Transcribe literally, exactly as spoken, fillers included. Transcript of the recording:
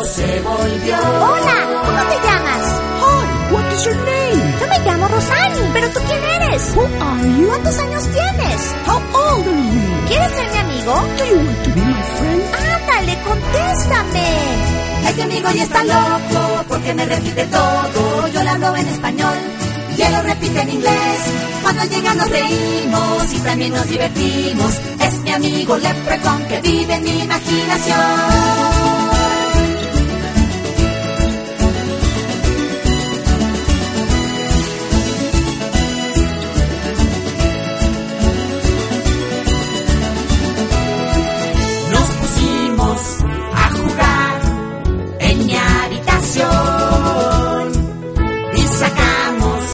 loco se volvió. Hola, ¿cómo te llamas? Hi, what is your name? Yo me llamo Rosani. ¿Pero tú quién eres? Who are you? ¿Cuántos años tienes? How old are you? ¿Quieres ser mi amigo? Do you want to be my friend? Ándale, contéstame. Este amigo ya está loco porque me repite todo. Yo le hablo en español y él lo repite en inglés. Cuando llega nos reímos y también nos divertimos. Es mi amigo Leprechaun que vive en mi imaginación.